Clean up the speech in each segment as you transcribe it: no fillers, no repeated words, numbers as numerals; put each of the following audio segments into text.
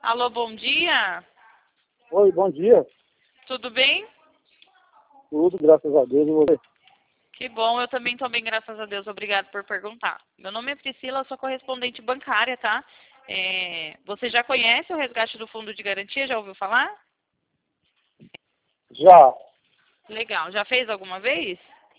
Alô, bom dia. Oi, bom dia. Tudo bem? Tudo, graças a Deus. E você? Que bom, eu também estou bem, graças a Deus. Obrigado por perguntar. Meu nome é Priscila, eu sou correspondente bancária, tá? Você já conhece o resgate do fundo de garantia? Já ouviu falar? Já. Legal. Já fez alguma vez?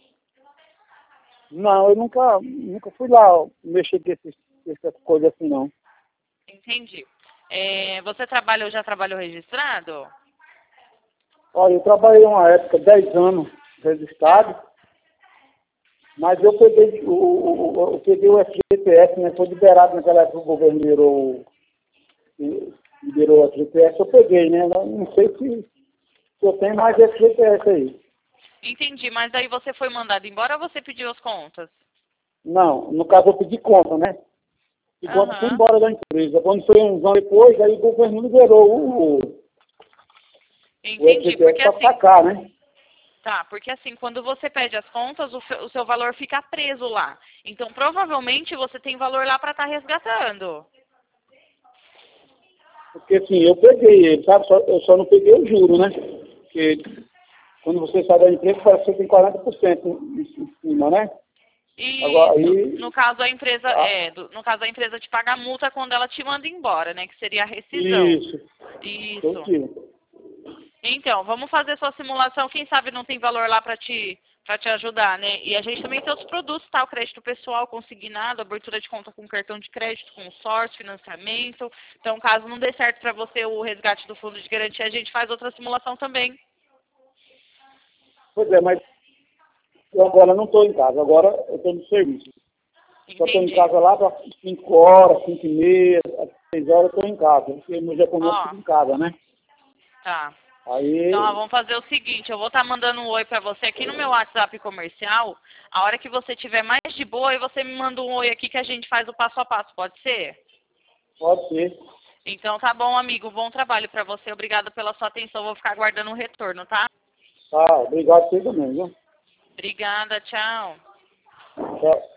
Não, eu nunca fui lá mexer com essas coisas assim, não. Entendi. Você trabalha ou já trabalhou registrado? Olha, eu trabalhei uma época, 10 anos registrado, mas eu peguei eu peguei o FGTS, né? Foi liberado naquela época, o governo liberou o FGTS, eu peguei, né? Eu não sei se eu tenho mais FGTS aí. Entendi, mas daí você foi mandado embora ou você pediu as contas? Não, no caso eu pedi conta, né? E quando fui Aham. embora da empresa, quando foi uns anos depois, aí o governo liberou o Entendi, FGTS porque para assim, sacar, né? tá, porque assim, quando você pede as contas, o seu valor fica preso lá. Então, provavelmente, você tem valor lá para estar resgatando. Porque assim, eu peguei ele, sabe? Eu só não peguei o juro, né? Porque quando você sai da empresa, parece que você tem 40% em cima, né? Agora Isso. aí. No caso a empresa te paga a multa quando ela te manda embora, né? Que seria a rescisão. Isso, Isso. positivo. Então, vamos fazer sua simulação. Quem sabe não tem valor lá para te ajudar, né? E a gente também tem outros produtos, tá? O crédito pessoal consignado, abertura de conta com cartão de crédito, consórcio, financiamento. Então, caso não dê certo para você o resgate do fundo de garantia, a gente faz outra simulação também. Pois é, mas eu agora não estou em casa, agora eu estou no serviço. Só estou em Entendi. casa lá para 5 horas, 5 e meia, 6 horas eu estou em casa, porque meu japonês Ó, fica em casa, né? tá. Então, ó, Aí, vamos fazer o seguinte, eu vou estar mandando um oi para você aqui no meu WhatsApp comercial. A hora que você tiver mais de boa, aí você me manda um oi aqui que a gente faz o passo a passo, pode ser? pode ser. Então tá bom, amigo. Bom trabalho para você. Obrigada pela sua atenção. Vou ficar aguardando um retorno, tá? Tá, obrigado a você também, viu? Obrigada, tchau. Tchau.